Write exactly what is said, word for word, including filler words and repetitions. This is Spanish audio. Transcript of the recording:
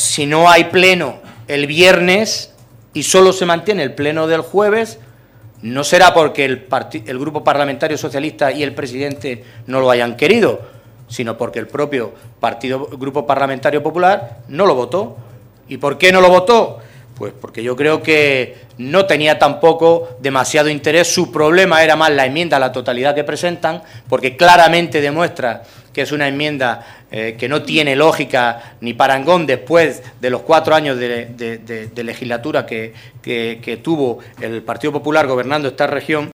si no hay pleno el viernes y solo se mantiene el pleno del jueves, no será porque el, el Grupo Parlamentario Socialista y el presidente no lo hayan querido, sino porque el propio partido, Grupo Parlamentario Popular no lo votó. ¿Y por qué no lo votó? Pues porque yo creo que no tenía tampoco demasiado interés. Su problema era más la enmienda a la totalidad que presentan, porque claramente demuestra que es una enmienda eh, que no tiene lógica ni parangón después de los cuatro años de, de, de, de legislatura que, que, que tuvo el Partido Popular gobernando esta región.